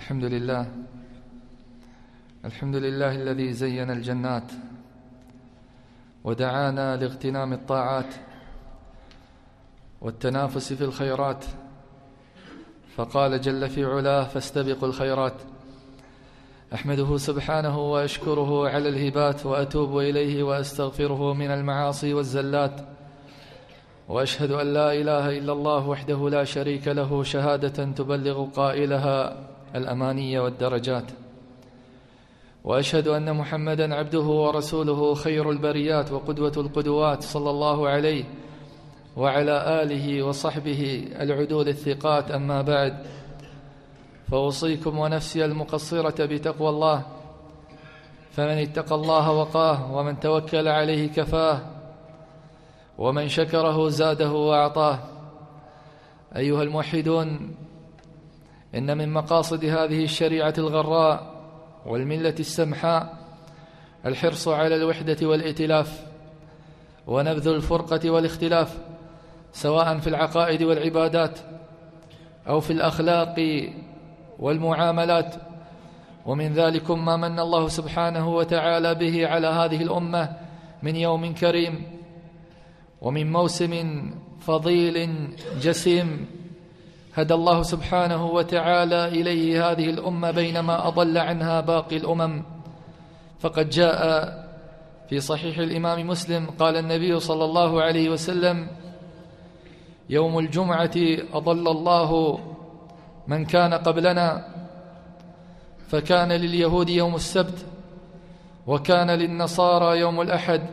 الحمد لله الذي زين الجنات ودعانا لاغتنام الطاعات والتنافس في الخيرات، فقال جل في علاه: فاستبقوا الخيرات. أحمده سبحانه وأشكره على الهبات، وأتوب إليه وأستغفره من المعاصي والزلات، وأشهد أن لا إله إلا الله وحده لا شريك له، شهادة تبلغ قائلها الأماني والدرجات. وأشهد أن محمدًا عبده ورسوله، خير البريات وقدوة القدوات، صلى الله عليه وعلى آله وصحبه العدول الثقات. أما بعد، فأوصيكم ونفسي المقصرة بتقوى الله، فمن اتقى الله وقاه، ومن توكل عليه كفاه، ومن شكره زاده وأعطاه. أيها الموحدون، إن من مقاصد هذه الشريعة الغراء والملة السمحاء الحرص على الوحدة والائتلاف، ونبذ الفرقة والاختلاف، سواء في العقائد والعبادات أو في الأخلاق والمعاملات. ومن ذلكم ما من الله سبحانه وتعالى به على هذه الأمة من يوم كريم، ومن موسم فضيل جسيم هدى الله سبحانه وتعالى إليه هذه الأمة بينما أضل عنها باقي الأمم. فقد جاء في صحيح الإمام مسلم قال النبي صلى الله عليه وسلم: يوم الجمعة أضل الله من كان قبلنا، فكان لليهود يوم السبت، وكان للنصارى يوم الأحد،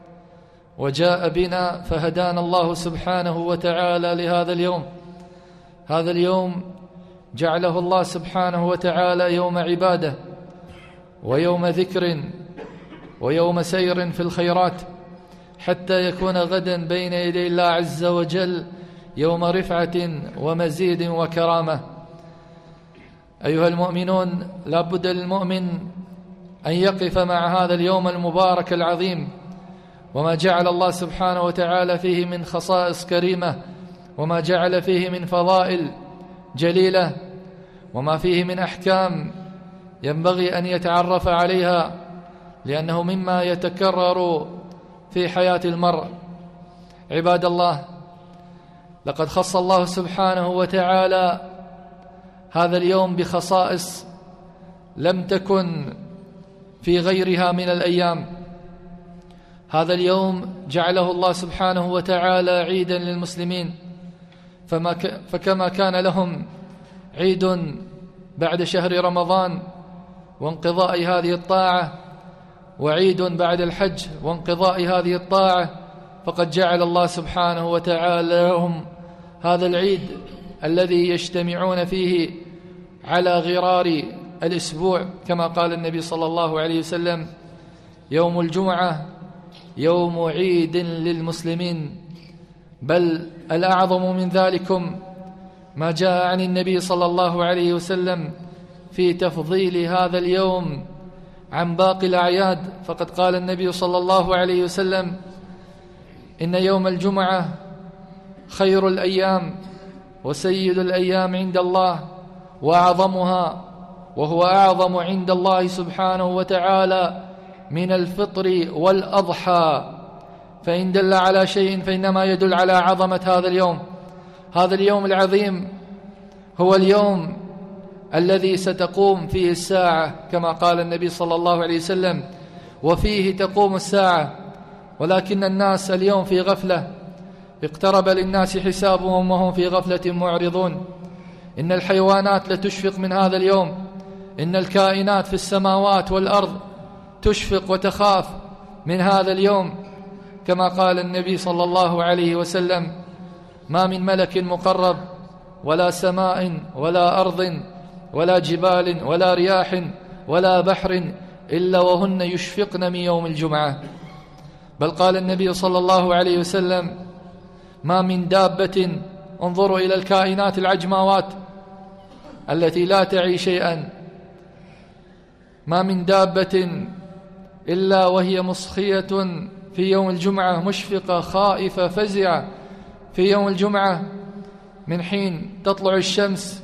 وجاء بنا فهدانا الله سبحانه وتعالى لهذا اليوم. هذا اليوم جعله الله سبحانه وتعالى يوم عبادة، ويوم ذكر، ويوم سير في الخيرات، حتى يكون غدا بين يدي الله عز وجل يوم رفعة ومزيد وكرامة. أيها المؤمنون، لا بد للمؤمن أن يقف مع هذا اليوم المبارك العظيم، وما جعل الله سبحانه وتعالى فيه من خصائص كريمة، وما جعل فيه من فضائل جليلة، وما فيه من أحكام ينبغي أن يتعرف عليها، لأنه مما يتكرر في حياة المرء. عباد الله، لقد خص الله سبحانه وتعالى هذا اليوم بخصائص لم تكن في غيرها من الأيام. هذا اليوم جعله الله سبحانه وتعالى عيدا للمسلمين، فكما كان لهم عيد بعد شهر رمضان وانقضاء هذه الطاعة، وعيد بعد الحج وانقضاء هذه الطاعة، فقد جعل الله سبحانه وتعالى لهم هذا العيد الذي يجتمعون فيه على غرار الأسبوع، كما قال النبي صلى الله عليه وسلم: يوم الجمعة يوم عيد للمسلمين. بل الأعظم من ذلكم ما جاء عن النبي صلى الله عليه وسلم في تفضيل هذا اليوم عن باقي الأعياد. فقد قال النبي صلى الله عليه وسلم: إن يوم الجمعة خير الأيام وسيد الأيام عند الله وأعظمها، وهو أعظم عند الله سبحانه وتعالى من الفطر والأضحى. فإن دل على شيء فإنما يدل على عظمة هذا اليوم. هذا اليوم العظيم هو اليوم الذي ستقوم فيه الساعة، كما قال النبي صلى الله عليه وسلم: وفيه تقوم الساعة. ولكن الناس اليوم في غفلة، اقترب للناس حسابهم وهم في غفلة معرضون. إن الحيوانات لتشفق من هذا اليوم، إن الكائنات في السماوات والأرض تشفق وتخاف من هذا اليوم، كما قال النبي صلى الله عليه وسلم: ما من ملك مقرب ولا سماء ولا أرض ولا جبال ولا رياح ولا بحر إلا وهن يشفقن من يوم الجمعة. بل قال النبي صلى الله عليه وسلم: ما من دابة، انظروا إلى الكائنات العجماوات التي لا تعي شيئا، ما من دابة إلا وهي مصخية في يوم الجمعة، مشفقة خائفة فزعة في يوم الجمعة، من حين تطلع الشمس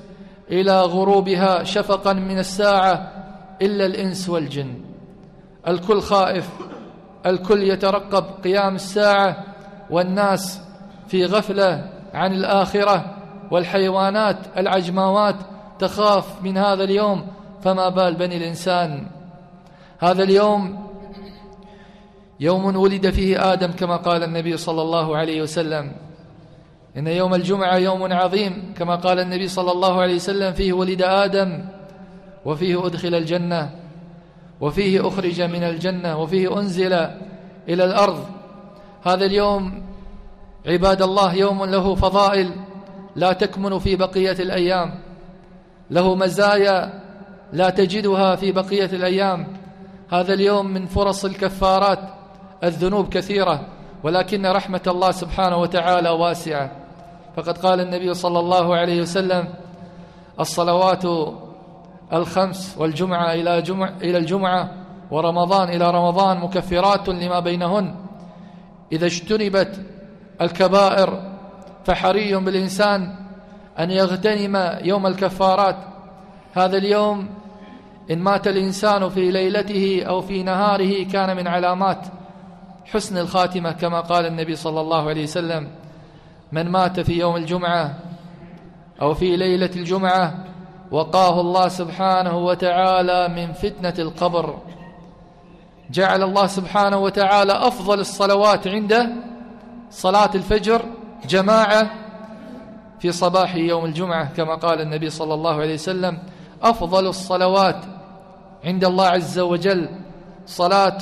إلى غروبها شفقا من الساعة إلا الإنس والجن. الكل خائف، الكل يترقب قيام الساعة، والناس في غفلة عن الآخرة، والحيوانات العجماوات تخاف من هذا اليوم، فما بال بني الإنسان. هذا اليوم يوم ولد فيه آدم كما قال النبي صلى الله عليه وسلم، إن يوم الجمعة يوم عظيم كما قال النبي صلى الله عليه وسلم، فيه ولد آدم وفيه أدخل الجنة وفيه أخرج من الجنة وفيه أنزل إلى الأرض. هذا اليوم عباد الله يوم له فضائل لا تكمن في بقية الأيام، له مزايا لا تجدها في بقية الأيام. هذا اليوم من فرص الكفارات، الذنوب كثيرة ولكن رحمة الله سبحانه وتعالى واسعة. فقد قال النبي صلى الله عليه وسلم: الصلوات الخمس والجمعة إلى الجمعة ورمضان إلى رمضان مكفرات لما بينهن. إذا اجتنبت الكبائر فحري بالإنسان أن يغتنم يوم الكفارات. هذا اليوم إن مات الإنسان في ليلته أو في نهاره كان من علامات حسن الخاتمة، كما قال النبي صلى الله عليه وسلم: من مات في يوم الجمعة أو في ليلة الجمعة وقاه الله سبحانه وتعالى من فتنة القبر. جعل الله سبحانه وتعالى أفضل الصلوات عنده صلاة الفجر جماعة في صباح يوم الجمعة، كما قال النبي صلى الله عليه وسلم: أفضل الصلوات عند الله عز وجل صلاة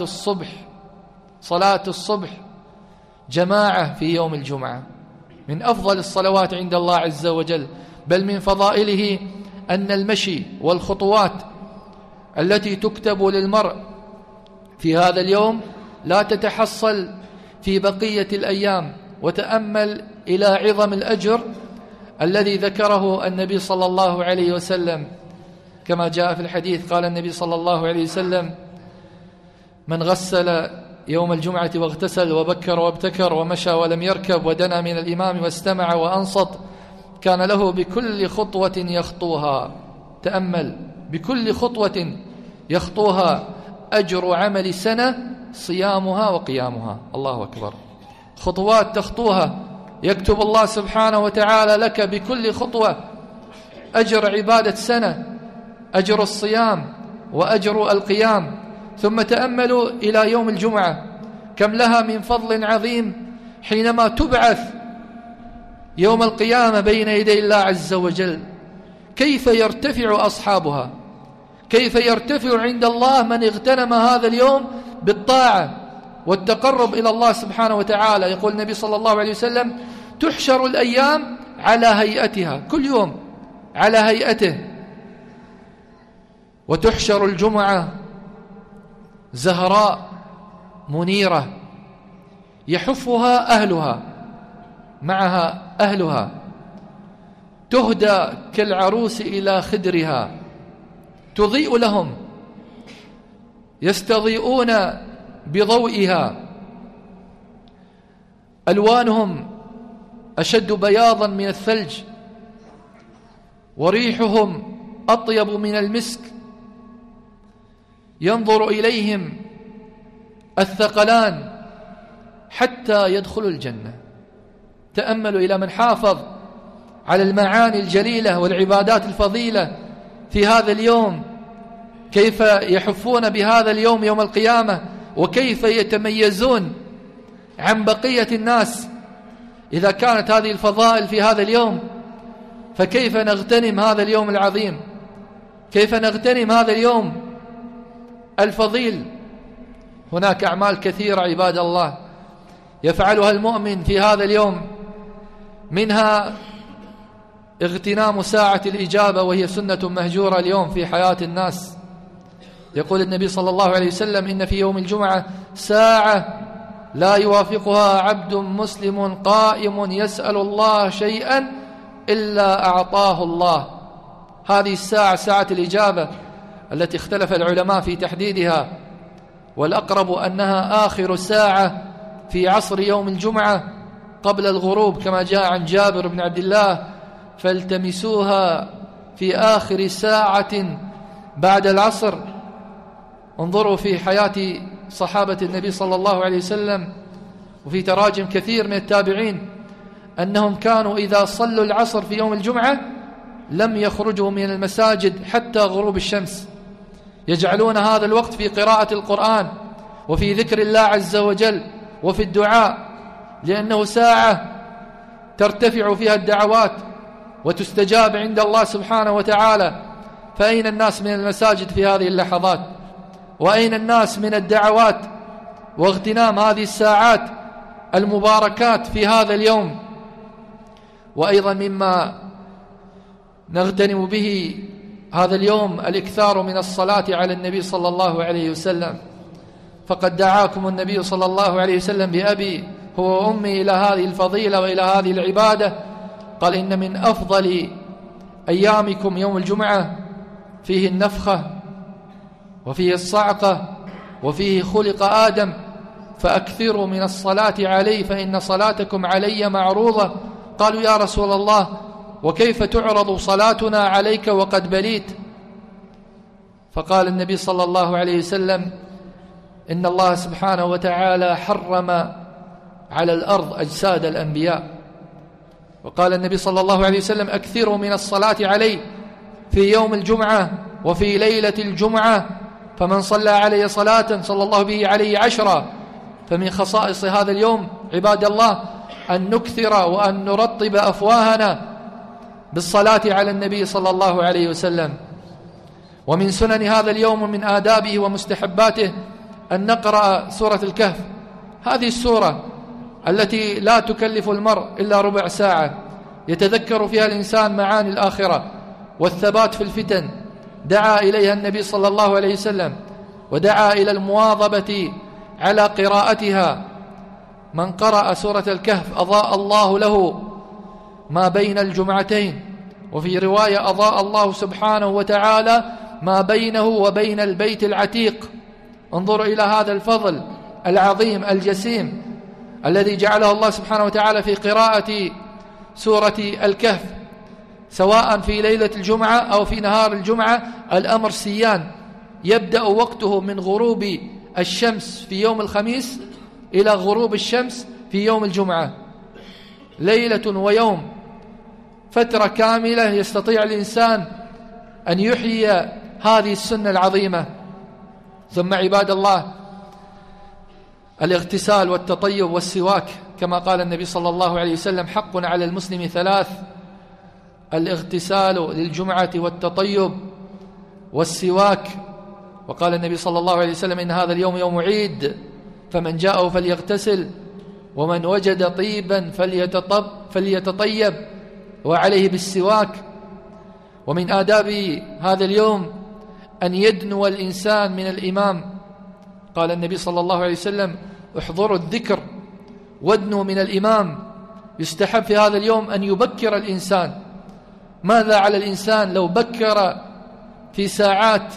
الصبح جماعة في يوم الجمعة، من أفضل الصلوات عند الله عز وجل. بل من فضائله أن المشي والخطوات التي تكتب للمرء في هذا اليوم لا تتحصل في بقية الأيام. وتأمل إلى عظم الأجر الذي ذكره النبي صلى الله عليه وسلم، كما جاء في الحديث قال النبي صلى الله عليه وسلم: من غسل يوم الجمعة واغتسل وبكر وابتكر ومشى ولم يركب ودنا من الإمام واستمع وأنصت كان له بكل خطوة يخطوها، تأمل، بكل خطوة يخطوها أجر عمل سنة صيامها وقيامها. الله أكبر. خطوات تخطوها يكتب الله سبحانه وتعالى لك بكل خطوة أجر عبادة سنة، أجر الصيام وأجر القيام. ثم تأملوا إلى يوم الجمعة كم لها من فضل عظيم حينما تبعث يوم القيامة بين يدي الله عز وجل. كيف يرتفع أصحابها، كيف يرتفع عند الله من اغتنم هذا اليوم بالطاعة والتقرب إلى الله سبحانه وتعالى. يقول النبي صلى الله عليه وسلم: تحشر الأيام على هيئتها، كل يوم على هيئته. وتحشر الجمعة زهراء منيرة يحفها أهلها، معها أهلها، تهدى كالعروس إلى خدرها، تضيء لهم، يستضيئون بضوئها، ألوانهم أشد بياضا من الثلج، وريحهم أطيب من المسك، ينظر إليهم الثقلان حتى يدخلوا الجنة. تأملوا إلى من حافظ على المعاني الجليلة والعبادات الفضيلة في هذا اليوم، كيف يحفون بهذا اليوم يوم القيامة، وكيف يتميزون عن بقية الناس. إذا كانت هذه الفضائل في هذا اليوم، فكيف نغتنم هذا اليوم العظيم؟ كيف نغتنم هذا اليوم الفضيل؟ هناك أعمال كثيرة عباد الله يفعلها المؤمن في هذا اليوم، منها اغتنام ساعة الإجابة، وهي سنة مهجورة اليوم في حياة الناس. يقول النبي صلى الله عليه وسلم: إن في يوم الجمعة ساعة لا يوافقها عبد مسلم قائم يسأل الله شيئا إلا أعطاه الله. هذه الساعة ساعة الإجابة التي اختلف العلماء في تحديدها، والأقرب أنها آخر ساعة في عصر يوم الجمعة قبل الغروب، كما جاء عن جابر بن عبد الله: فالتمسوها في آخر ساعة بعد العصر. انظروا في حياة صحابة النبي صلى الله عليه وسلم وفي تراجم كثير من التابعين أنهم كانوا إذا صلوا العصر في يوم الجمعة لم يخرجوا من المساجد حتى غروب الشمس، يجعلون هذا الوقت في قراءة القرآن وفي ذكر الله عز وجل وفي الدعاء، لأنه ساعة ترتفع فيها الدعوات وتستجاب عند الله سبحانه وتعالى. فأين الناس من المساجد في هذه اللحظات؟ وأين الناس من الدعوات واغتنام هذه الساعات المباركات في هذا اليوم؟ وأيضا مما نغتنم به هذا اليوم الإكثار من الصلاة على النبي صلى الله عليه وسلم، فقد دعاكم النبي صلى الله عليه وسلم بأبي هو وأمي إلى هذه الفضيلة وإلى هذه العبادة. قال: إن من أفضل أيامكم يوم الجمعة، فيه النفخة وفيه الصعقة وفيه خلق آدم، فأكثروا من الصلاة عليه فإن صلاتكم علي معروضة. قالوا: يا رسول الله، وكيف تعرض صلاتنا عليك وقد بليت؟ فقال النبي صلى الله عليه وسلم: إن الله سبحانه وتعالى حرم على الأرض أجساد الأنبياء. وقال النبي صلى الله عليه وسلم: أكثروا من الصلاة عليه في يوم الجمعة وفي ليلة الجمعة، فمن صلى عليه صلاة صلى الله به عليه 10. فمن خصائص هذا اليوم عباد الله أن نكثر وأن نرطب أفواهنا بالصلاة على النبي صلى الله عليه وسلم. ومن سنن هذا اليوم ومن آدابه ومستحباته أن نقرأ سورة الكهف، هذه السورة التي لا تكلف المرء إلا ربع ساعة يتذكر فيها الإنسان معاني الآخرة والثبات في الفتن. دعا إليها النبي صلى الله عليه وسلم ودعا إلى المواظبة على قراءتها. من قرأ سورة الكهف أضاء الله له ما بين الجمعتين، وفي رواية أضاء الله سبحانه وتعالى ما بينه وبين البيت العتيق. انظروا إلى هذا الفضل العظيم الجسيم الذي جعله الله سبحانه وتعالى في قراءة سورة الكهف، سواء في ليلة الجمعة أو في نهار الجمعة. الأمر سيان، يبدأ وقته من غروب الشمس في يوم الخميس إلى غروب الشمس في يوم الجمعة، ليلة ويوم، فترة كاملة يستطيع الإنسان أن يحيي هذه السنة العظيمة. ثم عباد الله، الاغتسال والتطيب والسواك، كما قال النبي صلى الله عليه وسلم: حق على المسلم 3: الاغتسال للجمعة والتطيب والسواك. وقال النبي صلى الله عليه وسلم: إن هذا اليوم يوم عيد، فمن جاءه فليغتسل، ومن وجد طيبا فليتطيب، وعليه بالسواك. ومن آداب هذا اليوم أن يدنو الإنسان من الإمام. قال النبي صلى الله عليه وسلم: احضروا الذكر وادنوا من الإمام. يستحب في هذا اليوم أن يبكر الإنسان. ماذا على الإنسان لو بكر في ساعات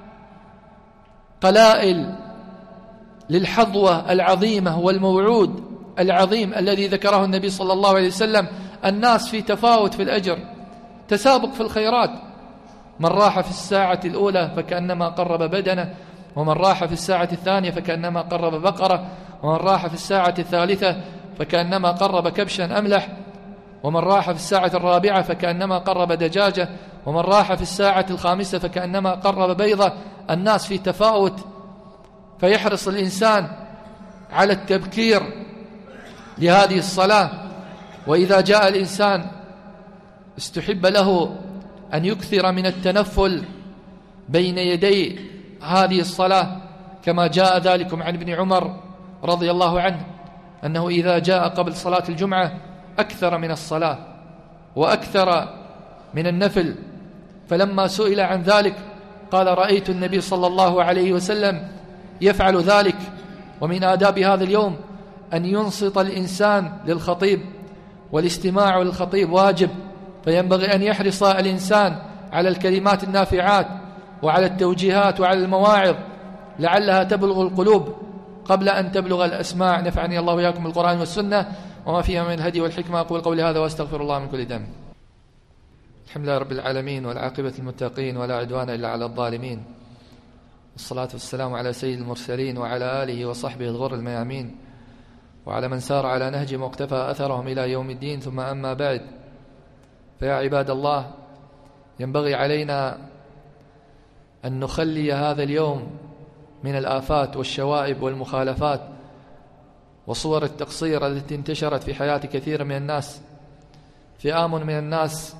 قلائل للحظوة العظيمة والموعود العظيم الذي ذكره النبي صلى الله عليه وسلم؟ الناس في تفاوت في الأجر، تسابق في الخيرات. من راح في الساعة الأولى فكأنما قرب بدنه، ومن راح في الساعة الثانية فكأنما قرب بقرة، ومن راح في الساعة الثالثة فكأنما قرب كبشا أملح، ومن راح في الساعة الرابعة فكأنما قرب دجاجة، ومن راح في الساعة الخامسة فكأنما قرب بيضة. الناس في تفاوت، فيحرص الإنسان على التبكير لهذه الصلاة. وإذا جاء الإنسان استحب له أن يكثر من التنفل بين يدي هذه الصلاة، كما جاء ذلك عن ابن عمر رضي الله عنه أنه إذا جاء قبل صلاة الجمعة أكثر من الصلاة وأكثر من النفل. فلما سئل عن ذلك قال: رأيت النبي صلى الله عليه وسلم يفعل ذلك. ومن آداب هذا اليوم أن ينصت الإنسان للخطيب، والاستماع للخطيب واجب، فينبغي أن يحرص الإنسان على الكلمات النافعات وعلى التوجيهات وعلى المواعظ لعلها تبلغ القلوب قبل أن تبلغ الأسماع. نفعني الله وإياكم بالقرآن والسنة وما فيها من الهدي والحكمة. أقول قولي هذا وأستغفر الله من كل ذنب. الحمد لله رب العالمين، والعاقبة للمتقين، ولا عدوان إلا على الظالمين. والصلاة والسلام على سيد المرسلين وعلى آله وصحبه الغر الميامين، وعلى من سار على نهجهم واقتفى أثرهم إلى يوم الدين. ثم أما بعد، فيا عباد الله، ينبغي علينا أن نخلي هذا اليوم من الآفات والشوائب والمخالفات وصور التقصير التي انتشرت في حياة كثير من الناس. فئام من الناس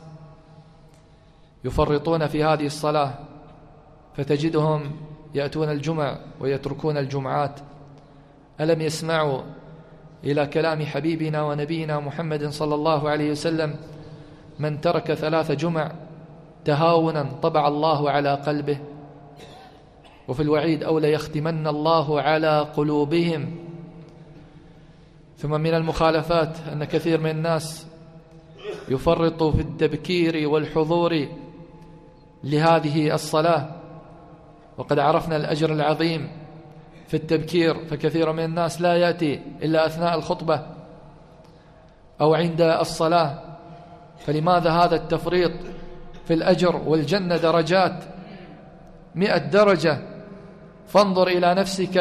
يفرطون في هذه الصلاة، فتجدهم يأتون الجمع ويتركون الجمعات. ألم يسمعوا إلى كلام حبيبنا ونبينا محمد صلى الله عليه وسلم: من ترك 3 جمع تهاونا طبع الله على قلبه. وفي الوعيد: أو ليختمن الله على قلوبهم. ثم من المخالفات أن كثير من الناس يفرط في التبكير والحضور لهذه الصلاة، وقد عرفنا الأجر العظيم في التبكير، فكثير من الناس لا يأتي إلا أثناء الخطبة أو عند الصلاة. فلماذا هذا التفريط في الأجر؟ والجنة درجات، 100 درجة، فانظر إلى نفسك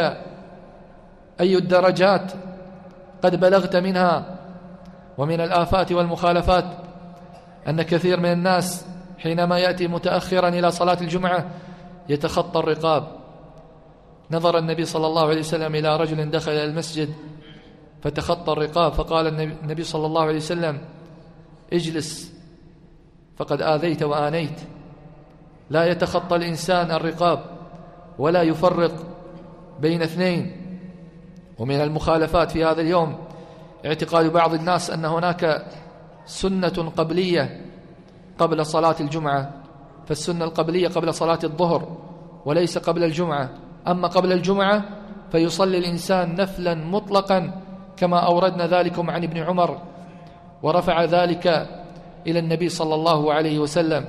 أي الدرجات قد بلغت منها. ومن الآفات والمخالفات أن كثير من الناس حينما يأتي متأخرا إلى صلاة الجمعة يتخطى الرقاب. نظر النبي صلى الله عليه وسلم إلى رجل دخل المسجد فتخطى الرقاب، فقال النبي صلى الله عليه وسلم: اجلس فقد آذيت وآنيت. لا يتخطى الإنسان الرقاب ولا يفرق بين اثنين. ومن المخالفات في هذا اليوم اعتقاد بعض الناس أن هناك سنة قبلية قبل صلاة الجمعة، فالسنة القبلية قبل صلاة الظهر وليس قبل الجمعة. أما قبل الجمعة فيصلي الإنسان نفلا مطلقا، كما أوردنا ذلكم عن ابن عمر، ورفع ذلك إلى النبي صلى الله عليه وسلم.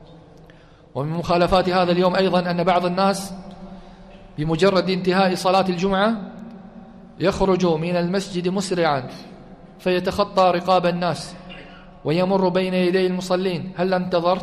ومن مخالفات هذا اليوم أيضا أن بعض الناس بمجرد انتهاء صلاة الجمعة يخرج من المسجد مسرعا فيتخطى رقاب الناس ويمر بين يدي المصلين. هل انتظرت؟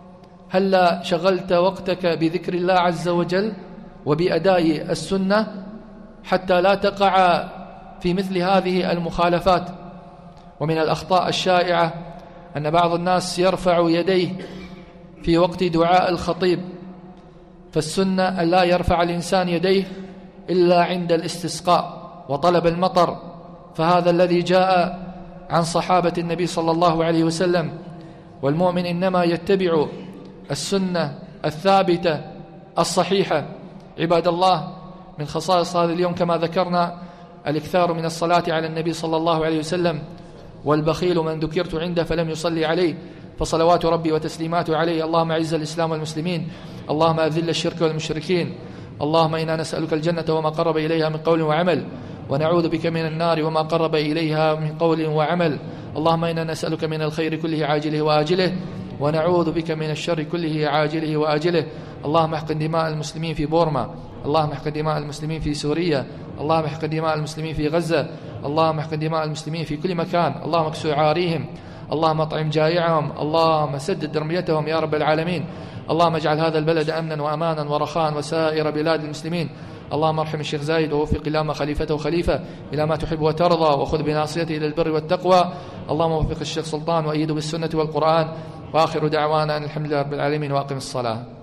هل شغلت وقتك بذكر الله عز وجل وبأداء السنة حتى لا تقع في مثل هذه المخالفات؟ ومن الأخطاء الشائعة أن بعض الناس يرفع يديه في وقت دعاء الخطيب، فالسنة أن لا يرفع الإنسان يديه إلا عند الاستسقاء وطلب المطر، فهذا الذي جاء عن صحابة النبي صلى الله عليه وسلم. والمؤمن إنما يتبع السنة الثابتة الصحيحة. عباد الله، من خصائص هذا اليوم كما ذكرنا الإكثار من الصلاة على النبي صلى الله عليه وسلم. والبخيل من ذكرت عنده فلم يصلي عليه، فصلوات ربي وتسليماته عليه. اللهم أعز الإسلام والمسلمين، اللهم أذل الشرك والمشركين، اللهم إنا نسألك الجنة وما قرب إليها من قول وعمل، ونعوذ بك من النار وما قرب إليها من قول وعمل. اللهم إنا نسألك من الخير كله عاجله وآجله، ونعوذ بك من الشر كله عاجله وآجله. اللهم احقن دماء المسلمين في بورما، اللهم احقن دماء المسلمين في سوريا، اللهم احقن دماء المسلمين في غزة، اللهم احقن دماء المسلمين في كل مكان. اللهم اكسو عاريهم، اللهم اطعم جائعهم، اللهم سدد رميتهم يا رب العالمين. اللهم اجعل هذا البلد أمنا وأمانا ورخاء وسائر بلاد المسلمين. اللهم ارحم الشيخ زايد ووفق اللهم خليفته خليفة إلى ما تحب وترضى، وخذ بناصيته إلى البر والتقوى. اللهم وفق الشيخ سلطان وأيده بالسنة والقرآن. وآخر دعوانا أن الحمد لله رب العالمين، وأقم الصلاة.